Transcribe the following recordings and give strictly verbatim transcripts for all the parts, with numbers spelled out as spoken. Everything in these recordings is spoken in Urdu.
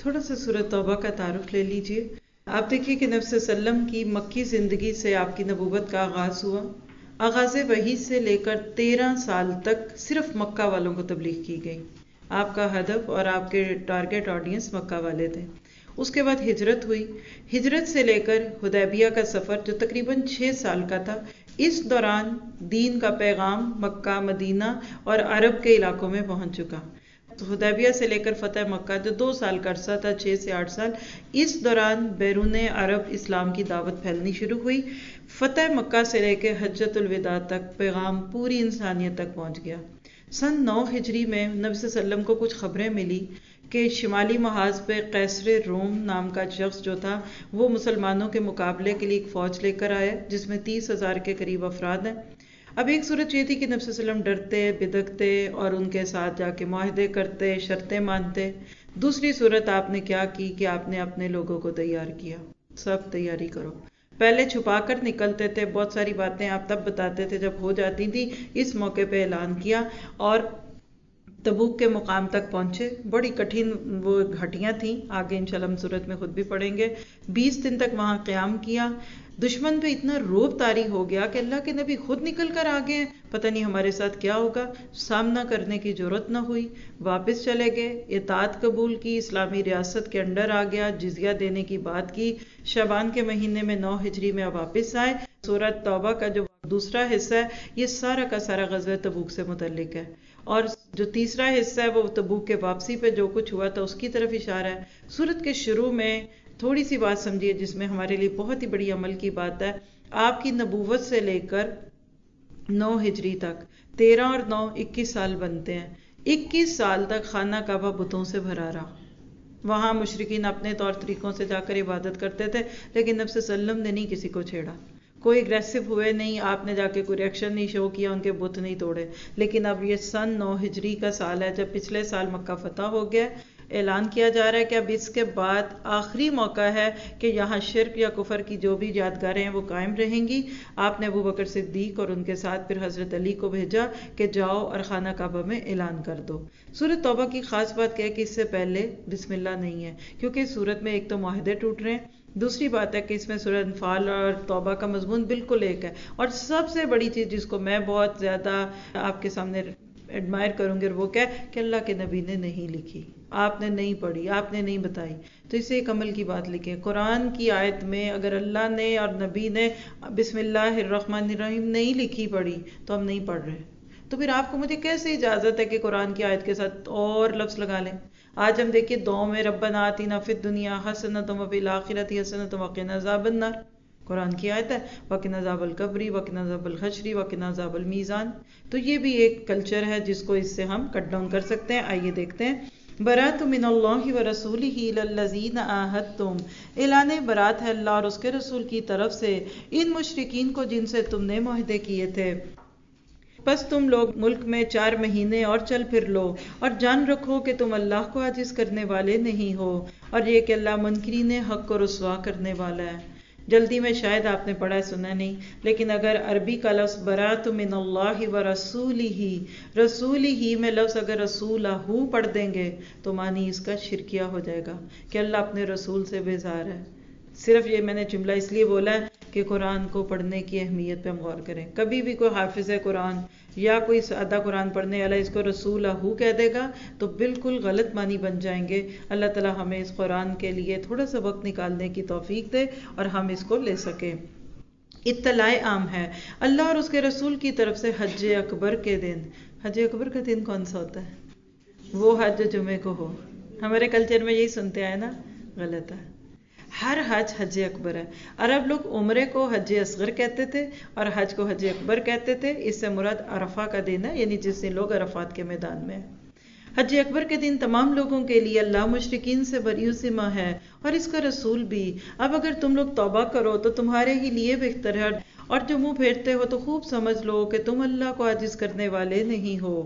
تھوڑا سا سورۃ توبہ کا تعارف لے لیجئے۔ آپ دیکھیے کہ نبی صلی اللہ علیہ وسلم کی مکی زندگی سے آپ کی نبوت کا آغاز ہوا۔ آغاز وحی سے لے کر تیرہ سال تک صرف مکہ والوں کو تبلیغ کی گئی۔ آپ کا ہدف اور آپ کے ٹارگٹ آڈینس مکہ والے تھے۔ اس کے بعد ہجرت ہوئی۔ ہجرت سے لے کر حدیبیہ کا سفر جو تقریباً چھ سال کا تھا، اس دوران دین کا پیغام مکہ، مدینہ اور عرب کے علاقوں میں پہنچ چکا۔ تو حدیبیہ سے لے کر فتح مکہ جو دو سال کا عرصہ تھا، چھ سے آٹھ سال، اس دوران بیرون عرب اسلام کی دعوت پھیلنی شروع ہوئی۔ فتح مکہ سے لے کے حجۃ الوداع تک پیغام پوری انسانیت تک پہنچ گیا۔ سن نو ہجری میں نبی صلی اللہ علیہ وسلم کو کچھ خبریں ملی کہ شمالی محاذ پہ قیصر روم نام کا شخص جو تھا وہ مسلمانوں کے مقابلے کے لیے ایک فوج لے کر آیا جس میں تیس ہزار کے قریب افراد ہیں۔ اب ایک صورت یہ تھی کہ نبی صلی اللہ علیہ وسلم ڈرتے، بدکتے اور ان کے ساتھ جا کے معاہدے کرتے، شرطیں مانتے۔ دوسری صورت آپ نے کیا کی کہ آپ نے اپنے لوگوں کو تیار کیا، سب تیاری کرو۔ پہلے چھپا کر نکلتے تھے، بہت ساری باتیں آپ تب بتاتے تھے جب ہو جاتی تھی، اس موقع پہ اعلان کیا اور تبوک کے مقام تک پہنچے۔ بڑی کٹھن وہ گھاٹیاں تھیں، آگے انشاءاللہ ہم صورت میں خود بھی پڑھیں گے۔ بیس دن تک وہاں قیام کیا۔ دشمن پہ اتنا روب طاری ہو گیا کہ اللہ کے نبی خود نکل کر آگے ہیں، پتہ نہیں ہمارے ساتھ کیا ہوگا۔ سامنا کرنے کی ضرورت نہ ہوئی، واپس چلے گئے، اطاعت قبول کی، اسلامی ریاست کے انڈر آ گیا، جزیہ دینے کی بات کی۔ شعبان کے مہینے میں نو ہجری میں واپس آئے۔ سورۃ توبہ کا جو دوسرا حصہ ہے یہ سارا کا سارا غزوہ تبوک سے متعلق ہے، اور جو تیسرا حصہ ہے وہ تبوک کے واپسی پہ جو کچھ ہوا تھا اس کی طرف اشارہ ہے۔ سورت کے شروع میں تھوڑی سی بات سمجھیے جس میں ہمارے لیے بہت ہی بڑی عمل کی بات ہے۔ آپ کی نبوت سے لے کر نو ہجری تک تیرہ اور نو اکیس سال بنتے ہیں۔ اکیس سال تک خانہ کعبہ بتوں سے بھرا رہا۔ وہاں مشرکین اپنے طور طریقوں سے جا کر عبادت کرتے تھے، لیکن نبی صلی اللہ علیہ وسلم نے نہیں کسی کو چھیڑا، کوئی اگریسو ہوئے نہیں، آپ نے جا کے کوئی ریئیکشن نہیں شو کیا، ان کے بت نہیں توڑے۔ لیکن اب یہ سن نو ہجری کا سال ہے جب پچھلے سال مکہ فتح ہو گیا، اعلان کیا جا رہا ہے کہ اب اس کے بعد آخری موقع ہے کہ یہاں شرک یا کفر کی جو بھی یادگاریں ہیں وہ قائم رہیں گی۔ آپ نے ابوبکر صدیق اور ان کے ساتھ پھر حضرت علی کو بھیجا کہ جاؤ اور خانہ کعبہ میں اعلان کر دو۔ سورۃ توبہ کی خاص بات کیا ہے کہ اس سے پہلے بسم اللہ نہیں ہے، کیونکہ اس سورت میں ایک تو معاہدے ٹوٹ رہے ہیں، دوسری بات ہے کہ اس میں سورۃ انفال اور توبہ کا مضمون بالکل ایک ہے، اور سب سے بڑی چیز جس کو میں بہت زیادہ آپ کے سامنے ایڈمائر کروں گی وہ کیا ہے کہ اللہ کے نبی نے نہیں لکھی، آپ نے نہیں پڑھی، آپ نے نہیں بتائی، تو اسے ایک عمل کی بات لکھیں۔ قرآن کی آیت میں اگر اللہ نے اور نبی نے بسم اللہ الرحمن الرحیم نہیں لکھی پڑھی تو ہم نہیں پڑھ رہے، تو پھر آپ کو مجھے کیسے اجازت ہے کہ قرآن کی آیت کے ساتھ اور لفظ لگا لیں؟ آج ہم دیکھیے دعاؤں میں ربنا آتنا فی الدنیا حسنۃ وفی الآخرۃ حسنۃ وقنا عذاب النار، قرآن کی آیت ہے، وقنا عذاب القبر وقنا عذاب الحشر وقنا عذاب المیزان۔ تو یہ بھی ایک کلچر ہے جس کو اس سے ہم کٹ ڈاؤن کر سکتے ہیں۔ آئیے دیکھتے ہیں۔ برات من اللہ ورسولہ الی الذین عاہدتم، اعلان برات ہے اللہ اور اس کے رسول کی طرف سے ان مشرکین کو جن سے تم نے معاہدے کیے تھے۔ پس تم لوگ ملک میں چار مہینے اور چل پھر لو، اور جان رکھو کہ تم اللہ کو عاجز کرنے والے نہیں ہو، اور یہ کہ اللہ منکرین حق کو رسوا کرنے والا ہے۔ جلدی میں شاید آپ نے پڑھا ہے، سنا نہیں، لیکن اگر عربی کا لفظ برات من اللہ ورسولہ، رسولہ میں لفظ اگر رسولہ پڑھ دیں گے تو معنی اس کا شرکیہ ہو جائے گا کہ اللہ اپنے رسول سے بیزار ہے۔ صرف یہ میں نے جملہ اس لیے بولا ہے کہ قرآن کو پڑھنے کی اہمیت پہ ہم غور کریں۔ کبھی بھی کوئی حافظ قرآن یا کوئی سادہ قرآن پڑھنے والا اس کو رسولہ کہہ دے گا تو بالکل غلط معنی بن جائیں گے۔ اللہ تعالی ہمیں اس قرآن کے لیے تھوڑا سا وقت نکالنے کی توفیق دے اور ہم اس کو لے سکیں۔ اطلاع عام ہے اللہ اور اس کے رسول کی طرف سے حج اکبر کے دن۔ حج اکبر کا دن کون سا ہوتا ہے؟ وہ حج جو جمعے کو ہو۔ ہمارے کلچر میں یہی سنتے آئے نا، غلط ہے۔ ہر حج حج اکبر ہے۔ عرب لوگ عمرے کو حج اصغر کہتے تھے اور حج کو حج اکبر کہتے تھے۔ اس سے مراد عرفہ کا دن ہے، یعنی جس دن لوگ عرفات کے میدان میں ہیں۔ حج اکبر کے دن تمام لوگوں کے لیے اللہ مشرکین سے بری ذمہ ہے اور اس کا رسول بھی۔ اب اگر تم لوگ توبہ کرو تو تمہارے ہی لیے بہتر ہے، اور جو منہ پھیرتے ہو تو خوب سمجھ لو کہ تم اللہ کو عاجز کرنے والے نہیں ہو۔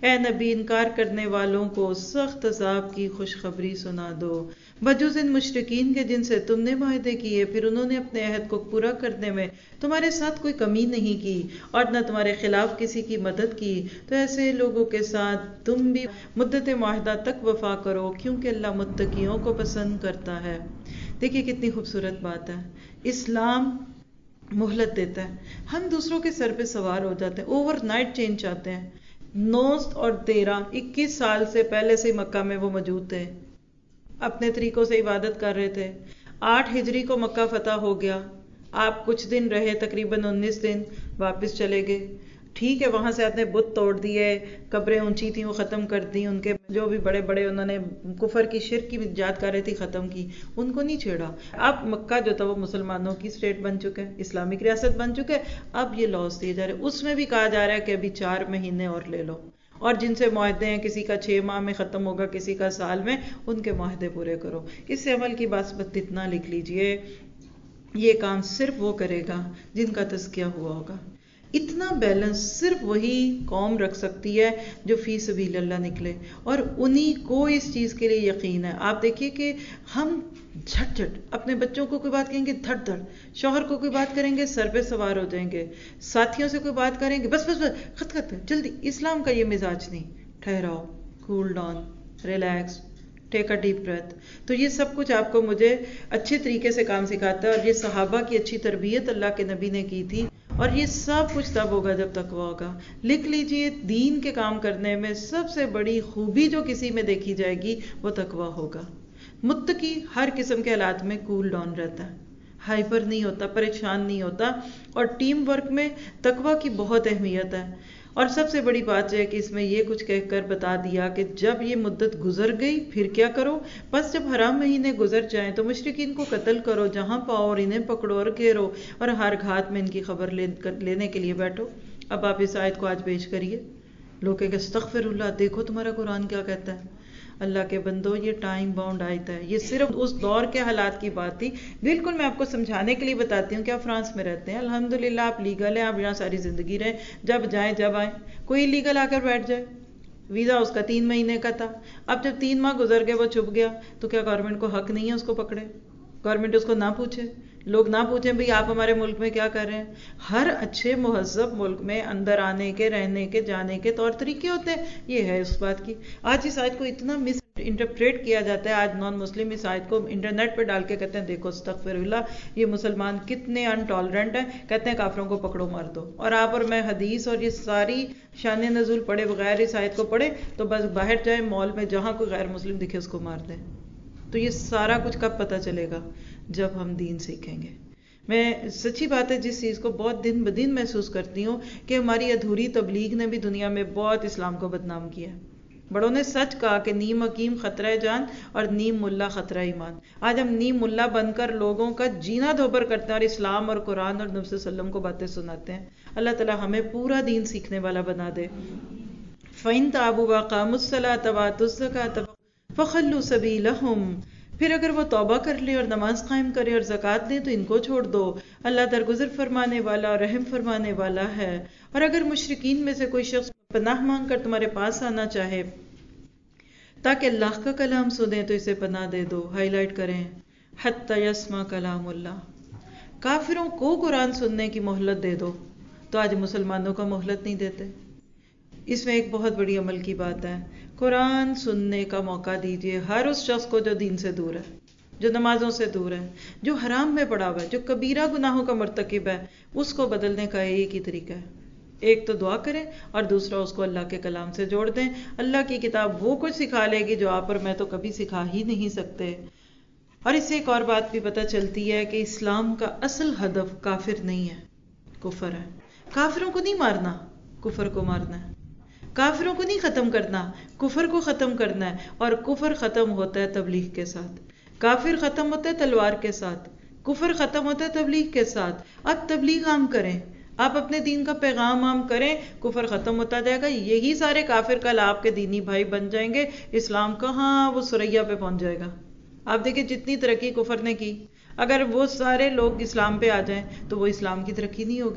اے نبی انکار کرنے والوں کو سخت عذاب کی خوشخبری سنا دو، بجز ان مشرکین کے جن سے تم نے معاہدے کیے، پھر انہوں نے اپنے عہد کو پورا کرنے میں تمہارے ساتھ کوئی کمی نہیں کی اور نہ تمہارے خلاف کسی کی مدد کی، تو ایسے لوگوں کے ساتھ تم بھی مدت معاہدہ تک وفا کرو، کیونکہ اللہ متقیوں کو پسند کرتا ہے۔ دیکھیے کتنی خوبصورت بات ہے، اسلام مہلت دیتا ہے، ہم دوسروں کے سر پہ سوار ہو جاتے ہیں، اوور نائٹ چینج چاہتے ہیں۔ نو اور تیرہ اکیس سال سے پہلے سے مکہ میں وہ موجود تھے، اپنے طریقوں سے عبادت کر رہے تھے۔ آٹھ ہجری کو مکہ فتح ہو گیا، آپ کچھ دن رہے، تقریباً انیس دن، واپس چلے گئے۔ ٹھیک ہے، وہاں سے آپ نے بت توڑ دیے، قبریں اونچی تھیں وہ ختم کر دی، ان کے جو بھی بڑے بڑے انہوں نے کفر کی شرک کی ایجاد کر رہی تھی ختم کی، ان کو نہیں چھیڑا۔ اب مکہ جو تھا وہ مسلمانوں کی اسٹیٹ بن چکا ہے، اسلامک ریاست بن چکا ہے۔ اب یہ لاز دیے جا رہے ہیں، اس میں بھی کہا جا رہا ہے کہ ابھی چار مہینے اور لے لو، اور جن سے معاہدے ہیں کسی کا چھ ماہ میں ختم ہوگا، کسی کا سال میں، ان کے معاہدے پورے کرو۔ اس سے عمل کی بات اتنا لکھ لیجئے، یہ کام صرف وہ کرے گا جن کا تزکیہ ہوا ہوگا۔ اتنا بیلنس صرف وہی قوم رکھ سکتی ہے جو فی سبیل اللہ نکلے، اور انہی کو اس چیز کے لیے یقین ہے۔ آپ دیکھیے کہ ہم جھٹ جھٹ اپنے بچوں کو کوئی بات کہیں گے دھڑ دھڑ، شوہر کو کوئی بات کریں گے سر پہ سوار ہو جائیں گے، ساتھیوں سے کوئی بات کریں گے بس بس بس خط خط جلدی۔ اسلام کا یہ مزاج نہیں، ٹھہراؤ، cool down, relax, take a deep breath. تو یہ سب کچھ آپ کو مجھے اچھے طریقے سے کام سکھاتا ہے، اور یہ صحابہ کی اچھی تربیت اللہ کے نبی نے کی تھی، اور یہ سب کچھ تب ہوگا جب تقویٰ ہوگا۔ لکھ لیجئے، دین کے کام کرنے میں سب سے بڑی خوبی جو کسی میں دیکھی جائے گی وہ تقویٰ ہوگا۔ متقی ہر قسم کے حالات میں کول ڈاؤن رہتا ہے، ہائپر نہیں ہوتا، پریشان نہیں ہوتا، اور ٹیم ورک میں تقویٰ کی بہت اہمیت ہے۔ اور سب سے بڑی بات یہ ہے کہ اس میں یہ کچھ کہہ کر بتا دیا کہ جب یہ مدت گزر گئی پھر کیا کرو۔ بس جب حرام مہینے گزر جائیں تو مشرکین کو قتل کرو جہاں پاؤ، اور انہیں پکڑو اور گھیرو، اور ہر گھات میں ان کی خبر لینے کے لیے بیٹھو۔ اب آپ اس آیت کو آج پیش کریے، لوگ کہیں گے استغفر اللہ، دیکھو تمہارا قرآن کیا کہتا ہے۔ اللہ کے بندو، یہ ٹائم باؤنڈ آیت ہے، یہ صرف اس دور کے حالات کی بات تھی۔ بالکل میں آپ کو سمجھانے کے لیے بتاتی ہوں کہ آپ فرانس میں رہتے ہیں، الحمدللہ آپ لیگل ہیں، آپ یہاں ساری زندگی رہیں، جب جائیں جب آئیں۔ کوئی لیگل آ کر بیٹھ جائے، ویزا اس کا تین مہینے کا تھا، اب جب تین ماہ گزر گئے وہ چھپ گیا، تو کیا گورنمنٹ کو حق نہیں ہے اس کو پکڑے؟ گورنمنٹ اس کو نہ پوچھے، لوگ نہ پوچھیں بھئی آپ ہمارے ملک میں کیا کر رہے ہیں؟ ہر اچھے مہذب ملک میں اندر آنے کے، رہنے کے، جانے کے طور طریقے ہوتے ہیں، یہ ہے اس بات کی۔ آج اس آیت کو اتنا مس انٹرپریٹ کیا جاتا ہے، آج نان مسلم اس آیت کو انٹرنیٹ پہ ڈال کے کہتے ہیں دیکھو استغفر اللہ، یہ مسلمان کتنے انٹالرنٹ ہیں، کہتے ہیں کافروں کو پکڑو مار دو۔ اور آپ اور میں حدیث اور یہ ساری شان نزول پڑھے بغیر اس آیت کو پڑھے تو بس باہر جائیں مال میں، جہاں کوئی غیر مسلم دکھے اس کو مار دیں۔ تو یہ سارا کچھ کب پتہ چلے گا؟ جب ہم دین سیکھیں گے۔ میں سچی بات ہے جس چیز کو بہت دن بدن محسوس کرتی ہوں کہ ہماری ادھوری تبلیغ نے بھی دنیا میں بہت اسلام کو بدنام کیا ہے۔ بڑوں نے سچ کہا کہ نیم حکیم خطرہ جان اور نیم ملا خطرہ ایمان۔ آج ہم نیم ملا بن کر لوگوں کا جینا دھوبر کرتے ہیں اور اسلام اور قرآن اور نبی صلی اللہ علیہ وسلم کو باتیں سناتے ہیں۔ اللہ تعالی ہمیں پورا دین سیکھنے والا بنا دے۔ فَإِن تَابُوا وَأَقَامُوا الصَّلَاةَ وَآتَوُا الزَّكَاةَ فَخَلُّوا سَبِيلَهُمْ، پھر اگر وہ توبہ کر لے اور نماز قائم کرے اور زکوٰۃ دے تو ان کو چھوڑ دو، اللہ درگزر فرمانے والا اور رحم فرمانے والا ہے۔ اور اگر مشرکین میں سے کوئی شخص پناہ مانگ کر تمہارے پاس آنا چاہے تاکہ اللہ کا کلام سنیں تو اسے پناہ دے دو۔ ہائی لائٹ کریں، حتی یسمع کلام اللہ، کافروں کو قرآن سننے کی مہلت دے دو، تو آج مسلمانوں کا مہلت نہیں دیتے۔ اس میں ایک بہت بڑی عمل کی بات ہے، قرآن سننے کا موقع دیجئے ہر اس شخص کو جو دین سے دور ہے، جو نمازوں سے دور ہے، جو حرام میں پڑا ہوا ہے، جو کبیرہ گناہوں کا مرتکب ہے، اس کو بدلنے کا ایک ہی طریقہ ہے، ایک تو دعا کریں اور دوسرا اس کو اللہ کے کلام سے جوڑ دیں۔ اللہ کی کتاب وہ کچھ سکھا لے گی جو آپ اور میں تو کبھی سکھا ہی نہیں سکتے۔ اور اس سے ایک اور بات بھی پتہ چلتی ہے کہ اسلام کا اصل ہدف کافر نہیں ہے، کفر ہے۔ کافروں کو نہیں مارنا، کفر کو مارنا ہے۔ کافروں کو نہیں ختم کرنا، کفر کو ختم کرنا ہے۔ اور کفر ختم ہوتا ہے تبلیغ کے ساتھ، کافر ختم ہوتا ہے تلوار کے ساتھ، کفر ختم ہوتا ہے تبلیغ کے ساتھ۔ اب تبلیغ عام کریں، آپ اپنے دین کا پیغام عام کریں، کفر ختم ہوتا جائے گا۔ یہی سارے کافر کل آپ کے دینی بھائی بن جائیں گے، اسلام کہاں وہ سریا پہ پہنچ جائے گا۔ آپ دیکھیں جتنی ترقی کفر نے کی، اگر وہ سارے لوگ اسلام پہ آ جائیں تو وہ اسلام کی ترقی نہیں ہوگی۔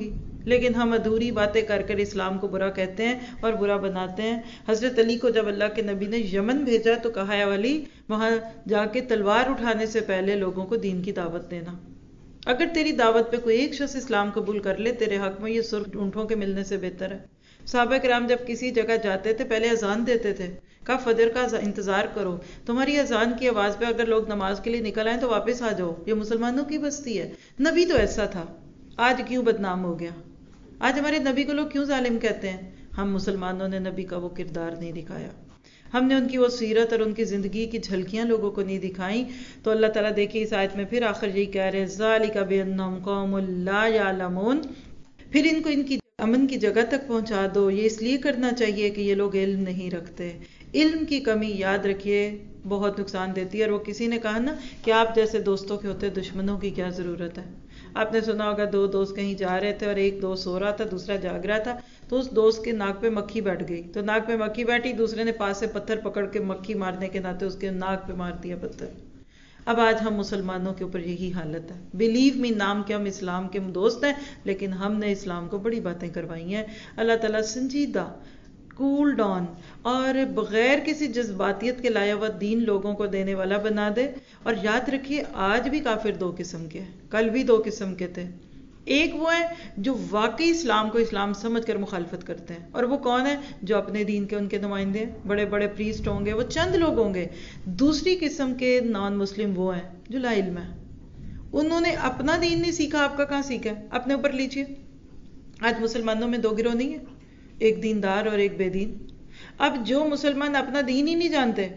لیکن ہم ادھوری باتیں کر کر اسلام کو برا کہتے ہیں اور برا بناتے ہیں۔ حضرت علی کو جب اللہ کے نبی نے یمن بھیجا تو کہا ہے علی وہاں جا کے تلوار اٹھانے سے پہلے لوگوں کو دین کی دعوت دینا، اگر تیری دعوت پہ کوئی ایک شخص اسلام قبول کر لے تیرے حق میں یہ سرخ اونٹوں کے ملنے سے بہتر ہے۔ صحابہ کرام جب کسی جگہ جاتے تھے پہلے اذان دیتے تھے، کہا فجر کا انتظار کرو، تمہاری اذان کی آواز پہ اگر لوگ نماز کے لیے نکل آئیں تو واپس آ جاؤ، یہ مسلمانوں کی بستی ہے۔ نبی تو ایسا تھا، آج کیوں بدنام ہو گیا؟ آج ہمارے نبی کو لوگ کیوں ظالم کہتے ہیں؟ ہم مسلمانوں نے نبی کا وہ کردار نہیں دکھایا، ہم نے ان کی وہ سیرت اور ان کی زندگی کی جھلکیاں لوگوں کو نہیں دکھائیں۔ تو اللہ تعالیٰ دیکھیے اس آیت میں پھر آخر یہی کہہ رہے ذالک بانہم قوم لا یعلمون، پھر ان کو ان کی امن کی جگہ تک پہنچا دو۔ یہ اس لیے کرنا چاہیے کہ یہ لوگ علم نہیں رکھتے۔ علم کی کمی یاد رکھیے بہت نقصان دیتی ہے، اور وہ کسی نے کہا نا کہ آپ جیسے دوستوں کے ہوتے دشمنوں کی کیا ضرورت ہے۔ آپ نے سنا ہوگا دو دوست کہیں جا رہے تھے اور ایک دوست سو رہا تھا دوسرا جاگ رہا تھا، تو اس دوست کے ناک پہ مکھی بیٹھ گئی، تو ناک پہ مکھی بیٹھی، دوسرے نے پاس سے پتھر پکڑ کے مکھی مارنے کے ناطے اس کے ناک پہ مار دیا پتھر۔ اب آج ہم مسلمانوں کے اوپر یہی حالت ہے۔ بلیو می نام کے ہم اسلام کے دوست ہیں، لیکن ہم نے اسلام کو بڑی باتیں کروائی ہیں۔ اللہ تعالیٰ سنجیدہ، کول ڈاؤن اور بغیر کسی جذباتیت کے لایا ہوا دین لوگوں کو دینے والا بنا دے۔ اور یاد رکھیے آج بھی کافر دو قسم کے ہیں، کل بھی دو قسم کے تھے۔ ایک وہ ہیں جو واقعی اسلام کو اسلام سمجھ کر مخالفت کرتے ہیں، اور وہ کون ہے؟ جو اپنے دین کے ان کے نمائندے ہیں، بڑے بڑے پریسٹ ہوں گے، وہ چند لوگ ہوں گے۔ دوسری قسم کے نان مسلم وہ ہیں جو لا علم ہیں، انہوں نے اپنا دین نہیں سیکھا، آپ کا کہاں سیکھا ہے؟ اپنے اوپر لیجئے۔ آج مسلمانوں میں دو گروہ نہیں ہیں، ایک دیندار اور ایک بے دین۔ اب جو مسلمان اپنا دین ہی نہیں جانتے،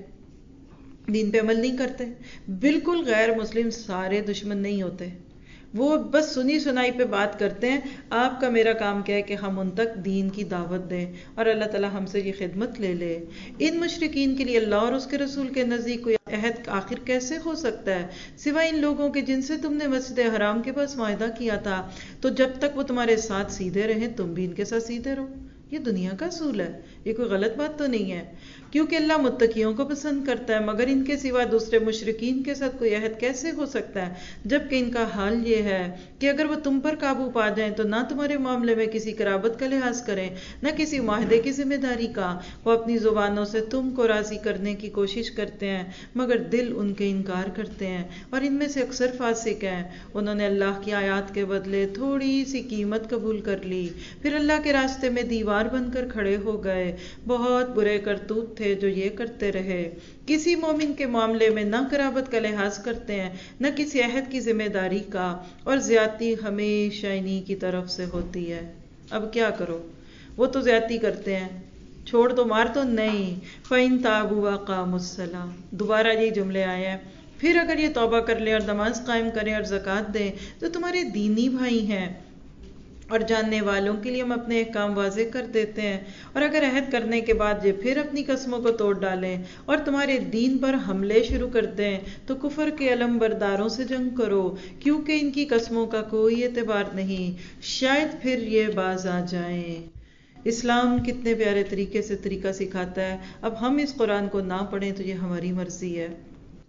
دین پہ عمل نہیں کرتے، بالکل غیر مسلم سارے دشمن نہیں ہوتے، وہ بس سنی سنائی پہ بات کرتے ہیں۔ آپ کا میرا کام کیا ہے کہ ہم ان تک دین کی دعوت دیں، اور اللہ تعالیٰ ہم سے یہ خدمت لے لے۔ ان مشرکین کے لیے اللہ اور اس کے رسول کے نزدیک کوئی عہد آخر کیسے ہو سکتا ہے سوائے ان لوگوں کے جن سے تم نے مسجد حرام کے پاس معاہدہ کیا تھا، تو جب تک وہ تمہارے ساتھ سیدھے رہیں تم بھی ان کے ساتھ سیدھے رہو۔ یہ دنیا کا اصول ہے، یہ کوئی غلط بات تو نہیں ہے، کیونکہ اللہ متقیوں کو پسند کرتا ہے، مگر ان کے سوا دوسرے مشرکین کے ساتھ کوئی عہد کیسے ہو سکتا ہے، جبکہ ان کا حال یہ ہے کہ اگر وہ تم پر قابو پا جائیں تو نہ تمہارے معاملے میں کسی قرابت کا لحاظ کریں، نہ کسی معاہدے کی ذمہ داری کا۔ وہ اپنی زبانوں سے تم کو راضی کرنے کی کوشش کرتے ہیں، مگر دل ان کے انکار کرتے ہیں، اور ان میں سے اکثر فاسق ہیں۔ انہوں نے اللہ کی آیات کے بدلے تھوڑی سی قیمت قبول کر لی، پھر اللہ کے راستے میں دیوار بن کر کھڑے ہو گئے۔ بہت برے کرتوت تھے جو یہ کرتے رہے۔ کسی مومن کے معاملے میں نہ قرابت کا لحاظ کرتے ہیں، نہ کسی عہد کی ذمہ داری کا، اور زیادتی ہمیشہ انہی کی طرف سے ہوتی ہے۔ اب کیا کرو؟ وہ تو زیادتی کرتے ہیں، چھوڑ دو مار تو نہیں۔ فَإِن تَابُوا وَأَقَامُوا الصَّلَاةَ، دوبارہ یہ جملے آئے ہیں، پھر اگر یہ توبہ کر لیں اور نماز قائم کریں اور زکوٰۃ دیں تو تمہارے دینی بھائی ہیں، اور جاننے والوں کے لیے ہم اپنے احکام واضح کر دیتے ہیں۔ اور اگر عہد کرنے کے بعد یہ پھر اپنی قسموں کو توڑ ڈالیں اور تمہارے دین پر حملے شروع کر دیں تو کفر کے علم برداروں سے جنگ کرو، کیونکہ ان کی قسموں کا کوئی اعتبار نہیں، شاید پھر یہ باز آ جائیں۔ اسلام کتنے پیارے طریقے سے طریقہ سکھاتا ہے۔ اب ہم اس قرآن کو نہ پڑھیں تو یہ ہماری مرضی ہے۔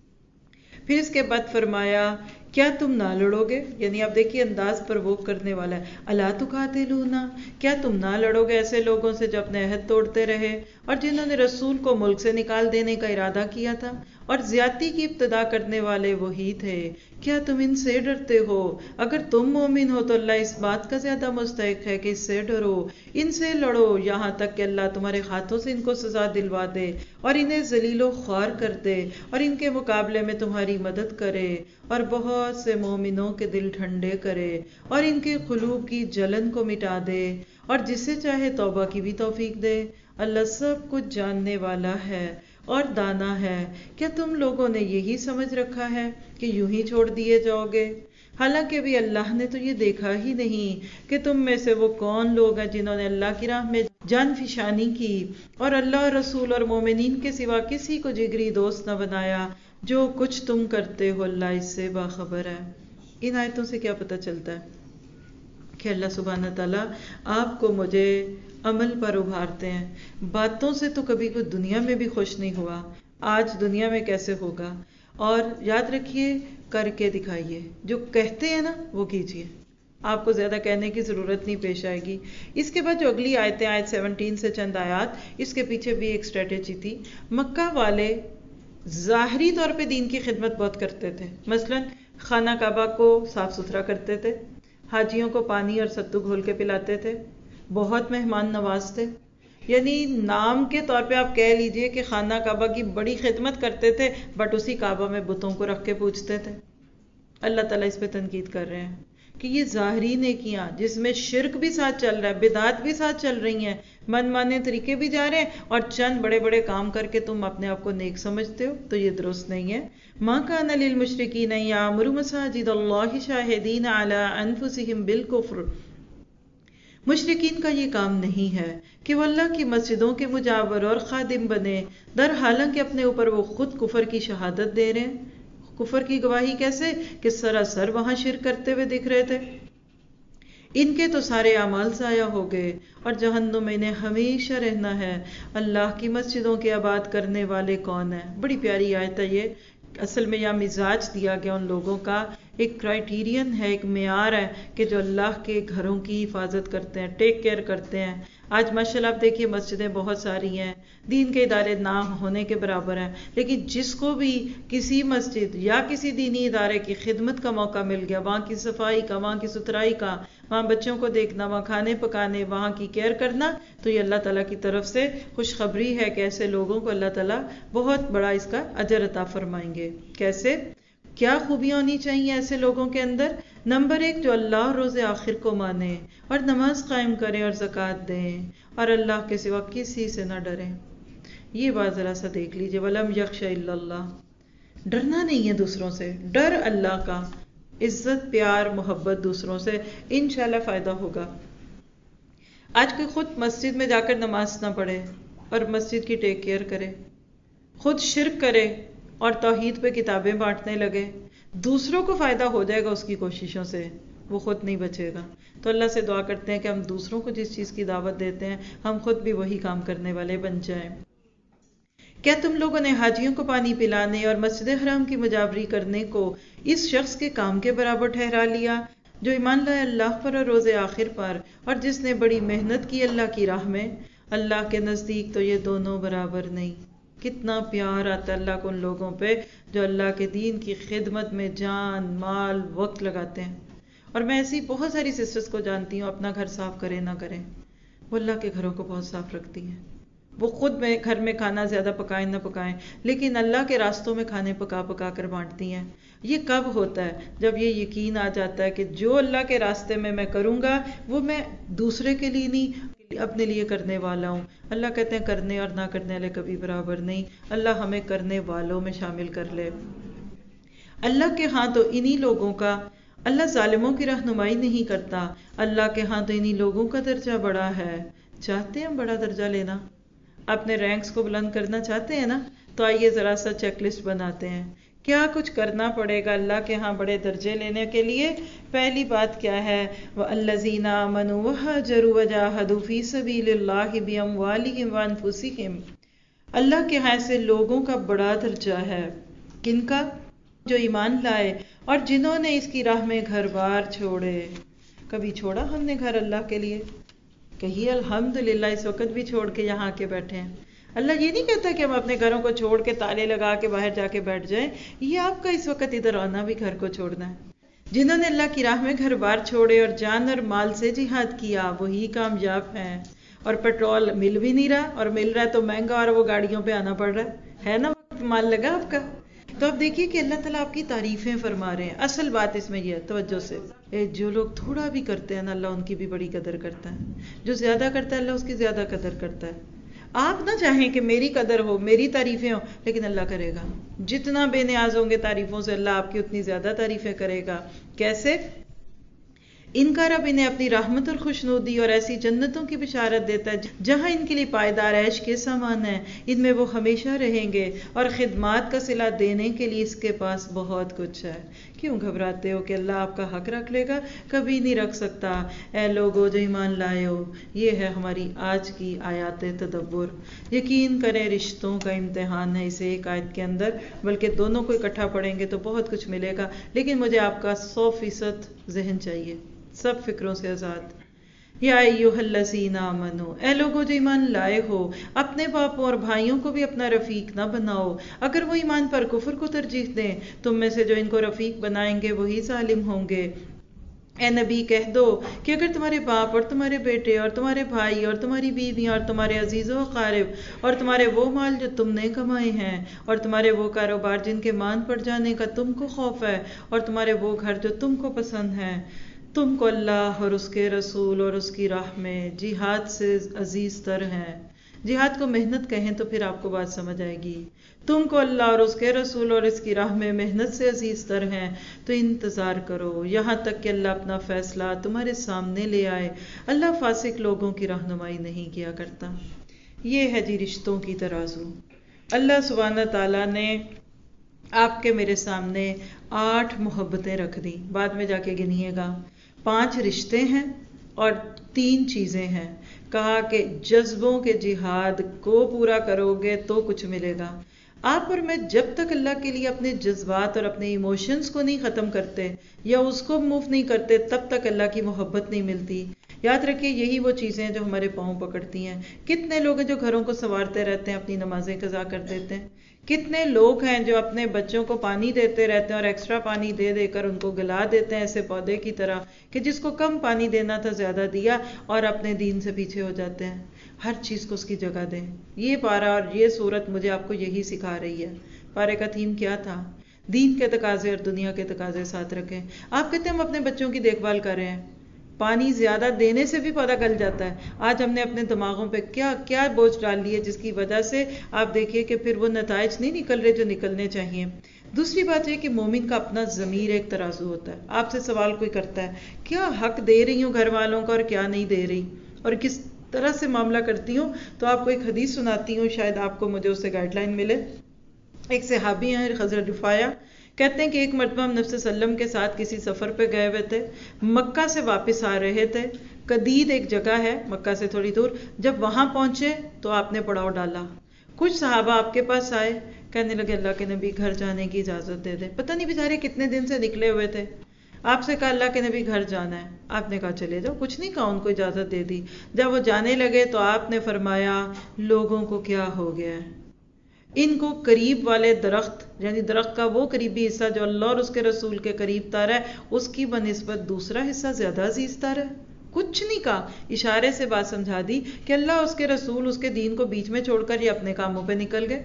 پھر اس کے بعد فرمایا کیا تم نہ لڑو گے؟ یعنی آپ دیکھیے انداز پر وہ کرنے والا ہے، الا تقاتلون، کیا تم نہ لڑو گے ایسے لوگوں سے جو اپنے عہد توڑتے رہے اور جنہوں نے رسول کو ملک سے نکال دینے کا ارادہ کیا تھا، اور زیادتی کی ابتدا کرنے والے وہی تھے۔ کیا تم ان سے ڈرتے ہو؟ اگر تم مومن ہو تو اللہ اس بات کا زیادہ مستحق ہے کہ اس سے ڈرو، ان سے لڑو یہاں تک کہ اللہ تمہارے ہاتھوں سے ان کو سزا دلوا دے اور انہیں ذلیل و خوار کر دے اور ان کے مقابلے میں تمہاری مدد کرے اور بہت سے مومنوں کے دل ٹھنڈے کرے اور ان کے قلوب کی جلن کو مٹا دے اور جسے چاہے توبہ کی بھی توفیق دے۔ اللہ سب کچھ جاننے والا ہے اور دانا ہے۔ کیا تم لوگوں نے یہی سمجھ رکھا ہے کہ یوں ہی چھوڑ دیے جاؤ گے؟ حالانکہ بھی اللہ نے تو یہ دیکھا ہی نہیں کہ تم میں سے وہ کون لوگ ہیں جنہوں نے اللہ کی راہ میں جان فشانی کی اور اللہ رسول اور مومنین کے سوا کسی کو جگری دوست نہ بنایا۔ جو کچھ تم کرتے ہو اللہ اس سے باخبر ہے۔ ان آیتوں سے کیا پتہ چلتا ہے کہ اللہ سبحانہ تعالیٰ آپ کو مجھے عمل پر ابھارتے ہیں۔ باتوں سے تو کبھی کوئی دنیا میں بھی خوش نہیں ہوا، آج دنیا میں کیسے ہوگا؟ اور یاد رکھیے کر کے دکھائیے، جو کہتے ہیں نا وہ کیجیے۔ آپ کو زیادہ کہنے کی ضرورت نہیں پیش آئے گی. اس کے بعد جو اگلی آیتیں، آیت سیونٹین سے چند آیات، اس کے پیچھے بھی ایک اسٹریٹجی تھی. مکہ والے ظاہری طور پہ دین کی خدمت بہت کرتے تھے. مثلا خانہ کعبہ کو صاف ستھرا کرتے تھے، حاجیوں کو پانی اور ستو گھول کے پلاتے تھے، بہت مہمان نواز تھے. یعنی نام کے طور پہ آپ کہہ لیجئے کہ خانہ کعبہ کی بڑی خدمت کرتے تھے، بٹ اسی کعبہ میں بتوں کو رکھ کے پوجتے تھے. اللہ تعالیٰ اس پہ تنقید کر رہے ہیں کہ یہ ظاہری نیکیاں جس میں شرک بھی ساتھ چل رہا ہے، بدعات بھی ساتھ چل رہی ہیں، من مانے طریقے بھی جا رہے ہیں، اور چند بڑے بڑے کام کر کے تم اپنے آپ کو نیک سمجھتے ہو، تو یہ درست نہیں ہے. مَا كَانَ لِلْمُشْرِكِينَ أَن يَعْمُرُوا مَسَاجِدَ اللَّهِ شَاهِدِينَ عَلَىٰ أَنفُسِهِم بِالْكُفْرِ. مشرکین کا یہ کام نہیں ہے کہ وہ اللہ کی مسجدوں کے مجاور اور خادم بنے، در حالانکہ اپنے اوپر وہ خود کفر کی شہادت دے رہے ہیں. کفر کی گواہی کیسے؟ کہ سراسر وہاں شرک کرتے ہوئے دکھ رہے تھے. ان کے تو سارے اعمال ضائع ہو گئے اور جہنم میں انہیں ہمیشہ رہنا ہے. اللہ کی مسجدوں کے آباد کرنے والے کون ہیں؟ بڑی پیاری آیت ہے یہ. اصل میں یہ مزاج دیا گیا ان لوگوں کا، ایک کرائیٹیرین ہے، ایک معیار ہے کہ جو اللہ کے گھروں کی حفاظت کرتے ہیں، ٹیک کیئر کرتے ہیں. آج ماشاءاللہ آپ دیکھیے مسجدیں بہت ساری ہیں، دین کے ادارے نہ ہونے کے برابر ہیں، لیکن جس کو بھی کسی مسجد یا کسی دینی ادارے کی خدمت کا موقع مل گیا، وہاں کی صفائی کا، وہاں کی ستھرائی کا، وہاں بچوں کو دیکھنا، وہاں کھانے پکانے، وہاں کی کیئر کرنا، تو یہ اللہ تعالیٰ کی طرف سے خوشخبری ہے کہ ایسے لوگوں کو اللہ تعالیٰ بہت بڑا اس کا اجر عطا فرمائیں گے. کیسے؟ کیا خوبیاں ہونی چاہیے ایسے لوگوں کے اندر؟ نمبر ایک، جو اللہ اور روز آخر کو مانے اور نماز قائم کریں اور زکوٰۃ دیں اور اللہ کے سوا کسی سے نہ ڈریں. یہ بات ذرا سا دیکھ لیجئے، وَلَمْ يَخْشَ إِلَّا اللَّهُ. ڈرنا نہیں ہے دوسروں سے، ڈر اللہ کا، عزت پیار محبت دوسروں سے، انشاءاللہ فائدہ ہوگا. آج کوئی خود مسجد میں جا کر نماز نہ پڑھے اور مسجد کی ٹیک کیئر کرے، خود شرک کرے اور توحید پہ کتابیں بانٹنے لگے، دوسروں کو فائدہ ہو جائے گا اس کی کوششوں سے، وہ خود نہیں بچے گا. تو اللہ سے دعا کرتے ہیں کہ ہم دوسروں کو جس چیز کی دعوت دیتے ہیں ہم خود بھی وہی کام کرنے والے بن جائیں. کیا تم لوگوں نے حاجیوں کو پانی پلانے اور مسجد حرام کی مجاوری کرنے کو اس شخص کے کام کے برابر ٹھہرا لیا جو ایمان لائے اللہ پر اور روز آخر پر اور جس نے بڑی محنت کی اللہ کی راہ میں؟ اللہ کے نزدیک تو یہ دونوں برابر نہیں. کتنا پیار آتا ہے اللہ کو ان لوگوں پہ جو اللہ کے دین کی خدمت میں جان مال وقت لگاتے ہیں. اور میں ایسی بہت ساری سسٹرز کو جانتی ہوں، اپنا گھر صاف کریں نہ کریں، وہ اللہ کے گھروں کو بہت صاف رکھتی ہیں. وہ خود میں گھر میں کھانا زیادہ پکائیں نہ پکائیں، لیکن اللہ کے راستوں میں کھانے پکا پکا کر بانٹتی ہیں. یہ کب ہوتا ہے؟ جب یہ یقین آ جاتا ہے کہ جو اللہ کے راستے میں میں کروں گا وہ میں دوسرے کے لیے نہیں اپنے لیے کرنے والا ہوں. اللہ کہتے ہیں کرنے اور نہ کرنے والے کبھی برابر نہیں. اللہ ہمیں کرنے والوں میں شامل کر لے. اللہ کے ہاں تو انہی لوگوں کا، اللہ ظالموں کی رہنمائی نہیں کرتا. اللہ کے ہاں تو انہی لوگوں کا درجہ بڑا ہے. چاہتے ہیں بڑا درجہ لینا؟ اپنے رینکس کو بلند کرنا چاہتے ہیں نا؟ تو آئیے ذرا سا چیک لسٹ بناتے ہیں. کیا کچھ کرنا پڑے گا اللہ کے ہاں بڑے درجے لینے کے لیے؟ پہلی بات کیا ہے؟ وَالَّذِينَ آمَنُوا وَهَاجَرُوا وَجَاهَدُوا فِي سَبِيلِ اللَّهِ بِأَمْوَالِهِمْ وَأَنفُسِهِمْ. اللہ کے ہاں ایسے لوگوں کا بڑا درجہ ہے. کن کا؟ جو ایمان لائے اور جنہوں نے اس کی راہ میں گھر بار چھوڑے. کبھی چھوڑا ہم نے گھر اللہ کے لیے؟ کہیے الحمدللہ اس وقت بھی چھوڑ کے یہاں کے بیٹھے ہیں. اللہ یہ نہیں کہتا کہ ہم اپنے گھروں کو چھوڑ کے تالے لگا کے باہر جا کے بیٹھ جائیں. یہ آپ کا اس وقت ادھر آنا بھی گھر کو چھوڑنا ہے. جنہوں نے اللہ کی راہ میں گھر بار چھوڑے اور جان اور مال سے جہاد کیا وہی کامیاب ہیں. اور پیٹرول مل بھی نہیں رہا، اور مل رہا ہے تو مہنگا، اور وہ گاڑیوں پہ آنا پڑ رہا ہے نا، مال لگا آپ کا. تو اب دیکھیے کہ اللہ تعالیٰ آپ کی تعریفیں فرما رہے ہیں. اصل بات اس میں یہ ہے، توجہ سے، جو لوگ تھوڑا بھی کرتے ہیں نا اللہ ان کی بھی بڑی قدر کرتا ہے. جو زیادہ کرتا ہے اللہ اس کی زیادہ قدر کرتا ہے. آپ نہ چاہیں کہ میری قدر ہو، میری تعریفیں ہوں، لیکن اللہ کرے گا. جتنا بے نیاز ہوں گے تعریفوں سے اللہ آپ کی اتنی زیادہ تعریفیں کرے گا. کیسے؟ ان کا رب انہیں اپنی رحمت اور خوشنودی اور ایسی جنتوں کی بشارت دیتا ہے جہاں ان کے لیے پائیدار عیش کے سامان ہیں، ان میں وہ ہمیشہ رہیں گے، اور خدمات کا صلہ دینے کے لیے اس کے پاس بہت کچھ ہے. کیوں گھبراتے ہو کہ اللہ آپ کا حق رکھ لے گا؟ کبھی نہیں رکھ سکتا. اے لوگو جو ایمان لائے ہو، یہ ہے ہماری آج کی آیات تدبر. یقین کریں رشتوں کا امتحان ہے اسے ایک آیت کے اندر، بلکہ دونوں کو اکٹھا پڑھیں گے تو بہت کچھ ملے گا. لیکن مجھے آپ کا سو فیصد ذہن چاہیے، سب فکروں سے آزاد. یا ایہا آمنو، اے لوگوں جو ایمان لائے ہو، اپنے باپوں اور بھائیوں کو بھی اپنا رفیق نہ بناؤ. اگر وہ ایمان پر کفر کو ترجیح دیں، تم میں سے جو ان کو رفیق بنائیں گے وہی ظالم ہوں گے. اے نبی کہہ دو کہ اگر تمہارے باپ اور تمہارے بیٹے اور تمہارے بھائی اور تمہاری بیویاں اور تمہارے عزیز و اقارب اور تمہارے وہ مال جو تم نے کمائے ہیں اور تمہارے وہ کاروبار جن کے مان پڑ جانے کا تم کو خوف ہے اور تمہارے وہ گھر جو تم کو پسند ہیں، تم کو اللہ اور اس کے رسول اور اس کی راہ میں جہاد سے عزیز تر ہیں. جہاد کو محنت کہیں تو پھر آپ کو بات سمجھ آئے گی. تم کو اللہ اور اس کے رسول اور اس کی راہ میں محنت سے عزیز تر ہیں تو انتظار کرو یہاں تک کہ اللہ اپنا فیصلہ تمہارے سامنے لے آئے. اللہ فاسق لوگوں کی رہنمائی نہیں کیا کرتا. یہ ہے جی رشتوں کی ترازو. اللہ سبحانہ تعالیٰ نے آپ کے میرے سامنے آٹھ محبتیں رکھ دی. بعد میں جا کے گنیے گا. پانچ رشتے ہیں اور تین چیزیں ہیں. کہا کہ جذبوں کے جہاد کو پورا کرو گے تو کچھ ملے گا. آپ اور میں جب تک اللہ کے لیے اپنے جذبات اور اپنے ایموشنز کو نہیں ختم کرتے یا اس کو موو نہیں کرتے تب تک اللہ کی محبت نہیں ملتی. یاد رکھیے یہی وہ چیزیں ہیں جو ہمارے پاؤں پکڑتی ہیں. کتنے لوگ ہیں جو گھروں کو سنوارتے رہتے ہیں، اپنی نمازیں قضا کر دیتے ہیں. کتنے لوگ ہیں جو اپنے بچوں کو پانی دیتے رہتے ہیں اور ایکسٹرا پانی دے دے کر ان کو گلا دیتے ہیں ایسے پودے کی طرح کہ جس کو کم پانی دینا تھا زیادہ دیا، اور اپنے دین سے پیچھے ہو جاتے ہیں. ہر چیز کو اس کی جگہ دیں. یہ پارا اور یہ صورت مجھے آپ کو یہی سکھا رہی ہے. پارے کا تھیم کیا تھا؟ دین کے تقاضے اور دنیا کے تقاضے ساتھ رکھیں. آپ کہتے ہیں ہم اپنے بچوں کی دیکھ بھال کر رہے ہیں. پانی زیادہ دینے سے بھی پودا گل جاتا ہے. آج ہم نے اپنے دماغوں پہ کیا کیا بوجھ ڈال لیے جس کی وجہ سے آپ دیکھیے کہ پھر وہ نتائج نہیں نکل رہے جو نکلنے چاہیے. دوسری بات یہ کہ مومن کا اپنا ضمیر ایک ترازو ہوتا ہے. آپ سے سوال کوئی کرتا ہے کیا حق دے رہی ہوں گھر والوں کا اور کیا نہیں دے رہی اور کس طرح سے معاملہ کرتی ہوں، تو آپ کو ایک حدیث سناتی ہوں، شاید آپ کو مجھے اس سے گائیڈ لائن ملے. ایک صحابی ہیں حضرت رفاعہ، کہتے ہیں کہ ایک مرتبہ ہم نبی صلی اللہ علیہ وسلم کے ساتھ کسی سفر پہ گئے ہوئے تھے. مکہ سے واپس آ رہے تھے. قدید ایک جگہ ہے مکہ سے تھوڑی دور. جب وہاں پہنچے تو آپ نے پڑاؤ ڈالا. کچھ صحابہ آپ کے پاس آئے، کہنے لگے اللہ کے نبی گھر جانے کی اجازت دے دے. پتہ نہیں بیچارے کتنے دن سے نکلے ہوئے تھے. آپ سے کہا اللہ کے نبی گھر جانا ہے. آپ نے کہا چلے جاؤ. کچھ نہیں کہا، ان کو اجازت دے دی. جب وہ جانے لگے تو آپ نے فرمایا لوگوں کو کیا ہو گیا ہے، ان کو قریب والے درخت یعنی درخت کا وہ قریبی حصہ جو اللہ اور اس کے رسول کے قریب تر ہے اس کی بنسبت دوسرا حصہ زیادہ عزیز تر ہے. کچھ نہیں کہا، اشارے سے بات سمجھا دی کہ اللہ اس کے رسول اس کے دین کو بیچ میں چھوڑ کر یہ اپنے کاموں پہ نکل گئے.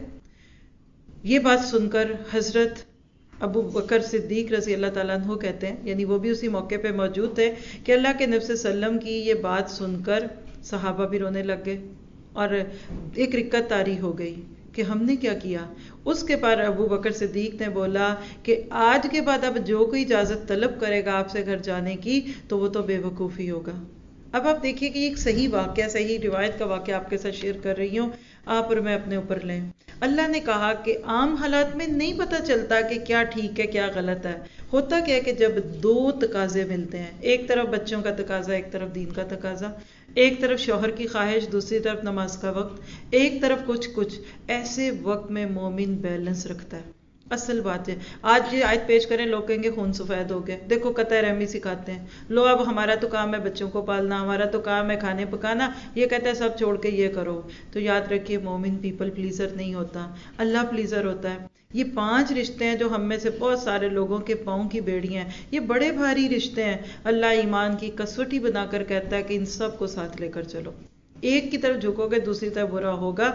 یہ بات سن کر حضرت ابو بکر صدیق رضی اللہ تعالیٰ عنہ کہتے ہیں، یعنی وہ بھی اسی موقع پہ موجود تھے، کہ اللہ کے نبی صلی اللہ علیہ وسلم کی یہ بات سن کر صحابہ بھی رونے لگ گئے اور ایک رکت طاری ہو گئی کہ ہم نے کیا کیا. اس کے بعد ابو بکر صدیق نے بولا کہ آج کے بعد اب جو کوئی اجازت طلب کرے گا آپ سے گھر جانے کی تو وہ تو بے وقوفی ہوگا. اب آپ دیکھیے کہ ایک صحیح واقعہ، صحیح روایت کا واقعہ آپ کے ساتھ شیئر کر رہی ہوں، آپ اور میں اپنے اوپر لیں. اللہ نے کہا کہ عام حالات میں نہیں پتہ چلتا کہ کیا ٹھیک ہے کیا غلط ہے. ہوتا کیا ہے کہ جب دو تقاضے ملتے ہیں، ایک طرف بچوں کا تقاضا، ایک طرف دین کا تقاضا، ایک طرف شوہر کی خواہش، دوسری طرف نماز کا وقت، ایک طرف کچھ کچھ، ایسے وقت میں مومن بیلنس رکھتا ہے. اصل بات ہے آج یہ آیت پیش کریں لوگ کہیں گے خون سفید ہو گئے. دیکھو قطع رحمی سکھاتے ہیں. لو اب ہمارا تو کام ہے بچوں کو پالنا، ہمارا تو کام ہے کھانے پکانا، یہ کہتے ہیں سب چھوڑ کے یہ کرو. تو یاد رکھیے مومن پیپل پلیزر نہیں ہوتا، اللہ پلیزر ہوتا ہے. یہ پانچ رشتے ہیں جو ہم میں سے بہت سارے لوگوں کے پاؤں کی بیڑیاں ہیں. یہ بڑے بھاری رشتے ہیں. اللہ ایمان کی کسوٹی بنا کر کہتا ہے کہ ان سب کو ساتھ لے کر چلو. ایک کی طرف جھکو گے دوسری طرف برا ہوگا.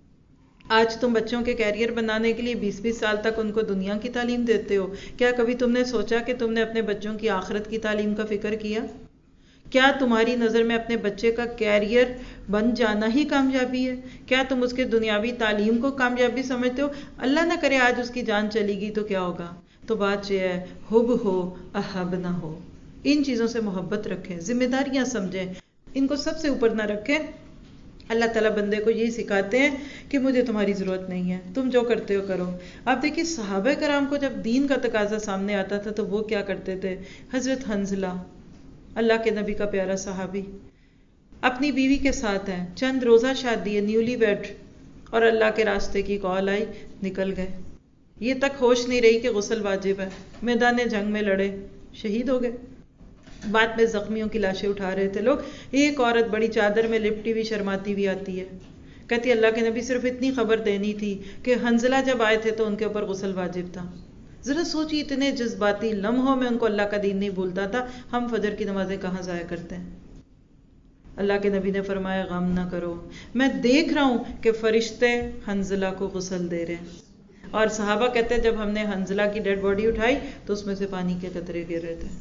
آج تم بچوں کے کیریئر بنانے کے لیے بیس بیس سال تک ان کو دنیا کی تعلیم دیتے ہو. کیا کبھی تم نے سوچا کہ تم نے اپنے بچوں کی آخرت کی تعلیم کا فکر کیا؟ کیا تمہاری نظر میں اپنے بچے کا کیریئر بن جانا ہی کامیابی ہے؟ کیا تم اس کے دنیاوی تعلیم کو کامیابی سمجھتے ہو؟ اللہ نہ کرے آج اس کی جان چلی گئی تو کیا ہوگا؟ تو بات یہ ہے حب ہو احب نہ ہو. ان چیزوں سے محبت رکھیں، ذمہ داریاں سمجھیں، ان کو سب سے اوپر نہ رکھیں. اللہ تعالیٰ بندے کو یہی سکھاتے ہیں کہ مجھے تمہاری ضرورت نہیں ہے، تم جو کرتے ہو کرو. آپ دیکھیے صحابہ کرام کو جب دین کا تقاضا سامنے آتا تھا تو وہ کیا کرتے تھے. حضرت حنظلہ اللہ کے نبی کا پیارا صحابی اپنی بیوی کے ساتھ ہیں، چند روزہ شادی ہے، نیولی ویڈ، اور اللہ کے راستے کی کال آئی، نکل گئے. یہ تک ہوش نہیں رہی کہ غسل واجب ہے. میدان جنگ میں لڑے، شہید ہو گئے. بعد میں زخمیوں کی لاشیں اٹھا رہے تھے لوگ. ایک عورت بڑی چادر میں لپٹی ہوئی شرماتی ہوئی آتی ہے, کہتی اللہ کے نبی صرف اتنی خبر دینی تھی کہ حنزلہ جب آئے تھے تو ان کے اوپر غسل واجب تھا. ذرا سوچی, اتنے جذباتی لمحوں میں ان کو اللہ کا دین نہیں بھولتا تھا. ہم فجر کی نمازیں کہاں ضائع کرتے ہیں. اللہ کے نبی نے فرمایا غم نہ کرو, میں دیکھ رہا ہوں کہ فرشتے حنزلہ کو غسل دے رہے ہیں. اور صحابہ کہتے ہیں جب ہم نے حنزلہ کی ڈیڈ باڈی اٹھائی تو اس میں سے پانی کے قطرے گر رہے تھے.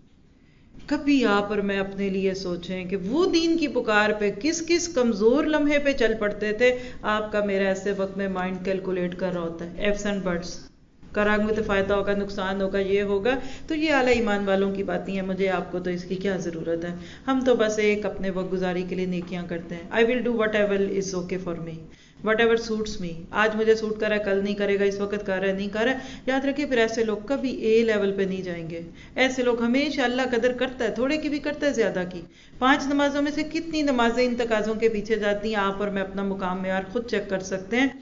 کبھی آپ اور میں اپنے لیے سوچیں کہ وہ دین کی پکار پہ کس کس کمزور لمحے پہ چل پڑتے تھے. آپ کا میرا ایسے وقت میں مائنڈ کیلکولیٹ کر رہا ہوتا ہے, ایفس اینڈ بٹس, کریں گے تو فائدہ ہوگا, نقصان ہوگا, یہ ہوگا. تو یہ اعلیٰ ایمان والوں کی باتیں ہیں, مجھے آپ کو تو اس کی کیا ضرورت ہے. ہم تو بس ایک اپنے وقت گزاری کے لیے نیکیاں کرتے ہیں. I will do whatever is okay for me, whatever suits me. آج مجھے سوٹ کر رہا ہے, کل نہیں کرے گا, اس وقت کر رہا ہے, نہیں کر رہا ہے. یاد رکھیے پھر ایسے لوگ کبھی اے لیول پہ نہیں جائیں گے. ایسے لوگ ہمیشہ اللہ قدر کرتا ہے, تھوڑے کی بھی کرتا ہے, زیادہ کی. پانچ نمازوں میں سے کتنی نمازیں ان تقاضوں کے پیچھے جاتی ہیں, آپ اور میں اپنا مقام معیار خود چیک کر سکتے ہیں.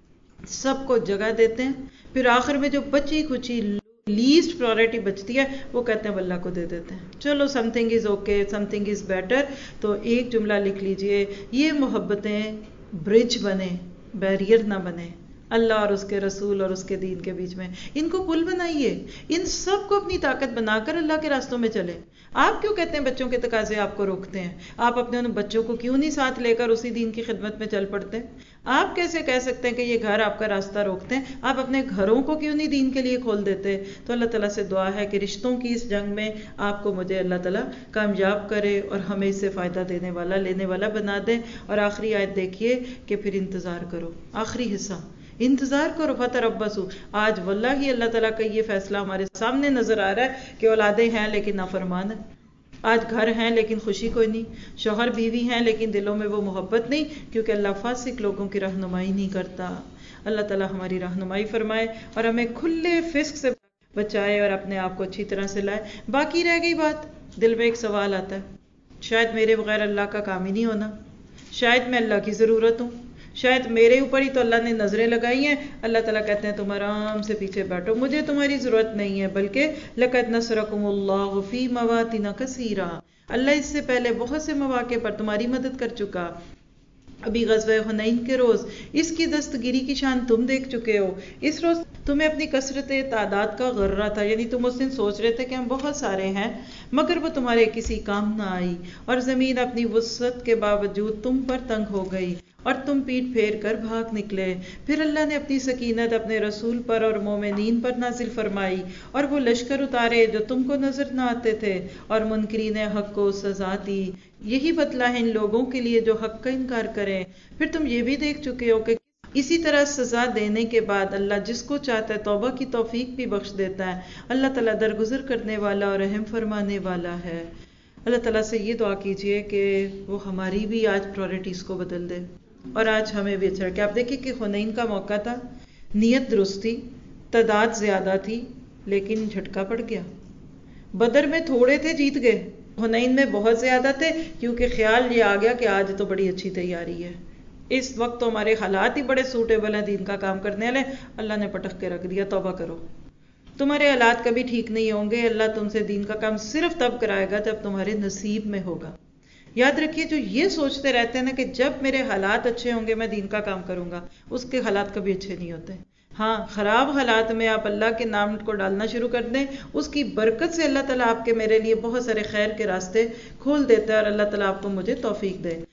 سب کو جگہ دیتے ہیں, پھر آخر میں جو بچی کچی لیسٹ پرائرٹی بچتی ہے وہ کہتے ہیں اللہ کو دے دیتے ہیں. چلو something is okay, something is better. تو ایک جملہ لکھ لیجئے, یہ محبتیں برج بنے, بیریئر نہ بنے. اللہ اور اس کے رسول اور اس کے دین کے بیچ میں ان کو پل بنائیے. ان سب کو اپنی طاقت بنا کر اللہ کے راستوں میں چلے. آپ کیوں کہتے ہیں بچوں کے تقاضے آپ کو روکتے ہیں؟ آپ اپنے ان بچوں کو کیوں نہیں ساتھ لے کر اسی دین کی خدمت میں چل پڑتے ہیں؟ آپ کیسے کہہ سکتے ہیں کہ یہ گھر آپ کا راستہ روکتے ہیں؟ آپ اپنے گھروں کو کیوں نہیں دین کے لیے کھول دیتے؟ تو اللہ تعالیٰ سے دعا ہے کہ رشتوں کی اس جنگ میں آپ کو مجھے اللہ تعالیٰ کامیاب کرے اور ہمیں اس سے فائدہ دینے والا لینے والا بنا دے. اور آخری آیت دیکھیے کہ پھر انتظار کرو. آخری حصہ انتظار کرو, فتربصوا. آج واللہ ہی اللہ تعالیٰ کا یہ فیصلہ ہمارے سامنے نظر آ رہا ہے کہ اولادیں ہیں لیکن نافرمان ہیں. آج گھر ہیں لیکن خوشی کوئی نہیں, شوہر بیوی ہیں لیکن دلوں میں وہ محبت نہیں, کیونکہ اللہ فاسق لوگوں کی رہنمائی نہیں کرتا. اللہ تعالیٰ ہماری رہنمائی فرمائے اور ہمیں کھلے فسق سے بچائے اور اپنے آپ کو اچھی طرح سے لائے. باقی رہ گئی بات, دل میں ایک سوال آتا ہے, شاید میرے بغیر اللہ کا کام ہی نہیں ہونا, شاید میں اللہ کی ضرورت ہوں, شاید میرے اوپر ہی تو اللہ نے نظریں لگائی ہیں. اللہ تعالیٰ کہتے ہیں تم آرام سے پیچھے بیٹھو, مجھے تمہاری ضرورت نہیں ہے, بلکہ لَقَدْ نَصْرَكُمُ اللَّهُ فِي مَوَاطِنَ كَثِيرًا. اللہ اس سے پہلے بہت سے مواقع پر تمہاری مدد کر چکا. ابھی غزوہ حنین کے روز اس کی دستگیری کی شان تم دیکھ چکے ہو. اس روز تمہیں اپنی کثرت تعداد کا غرہ تھا, یعنی تم اس دن سوچ رہے تھے کہ ہم بہت سارے ہیں, مگر وہ تمہارے کسی کام نہ آئی, اور زمین اپنی وسعت کے باوجود تم پر تنگ ہو گئی اور تم پیٹ پھیر کر بھاگ نکلے. پھر اللہ نے اپنی سکینت اپنے رسول پر اور مومنین پر نازل فرمائی, اور وہ لشکر اتارے جو تم کو نظر نہ آتے تھے, اور منکرین حق کو سزا دی. یہی بدلہ ہے ان لوگوں کے لیے جو حق کا انکار کریں. پھر تم یہ بھی دیکھ چکے ہو کہ اسی طرح سزا دینے کے بعد اللہ جس کو چاہتا ہے توبہ کی توفیق بھی بخش دیتا ہے. اللہ تعالیٰ درگزر کرنے والا اور رحم فرمانے والا ہے. اللہ تعالیٰ سے یہ دعا کیجئے کہ وہ ہماری بھی آج پرائرٹیز کو بدل دے اور آج ہمیں بھی اچھا کہ آپ دیکھیں کہ حنین کا موقع تھا, نیت درست تھی, تعداد زیادہ تھی, لیکن جھٹکا پڑ گیا. بدر میں تھوڑے تھے, جیت گئے. حنین میں بہت زیادہ تھے, کیونکہ خیال یہ آ گیا کہ آج تو بڑی اچھی تیاری ہے, اس وقت تو ہمارے حالات ہی بڑے سوٹیبل ہیں دین کا کام کرنے والے. اللہ نے پٹک کے رکھ دیا, توبہ کرو, تمہارے حالات کبھی ٹھیک نہیں ہوں گے. اللہ تم سے دین کا کام صرف تب کرائے گا جب تمہارے نصیب میں ہوگا. یاد رکھیے, جو یہ سوچتے رہتے ہیں نا کہ جب میرے حالات اچھے ہوں گے میں دین کا کام کروں گا, اس کے حالات کبھی اچھے نہیں ہوتے. ہاں, خراب حالات میں آپ اللہ کے نام کو ڈالنا شروع کر دیں, اس کی برکت سے اللہ تعالیٰ آپ کے میرے لیے بہت سارے خیر کے راستے کھول دیتا ہے, اور اللہ تعالیٰ آپ کو مجھے توفیق دے.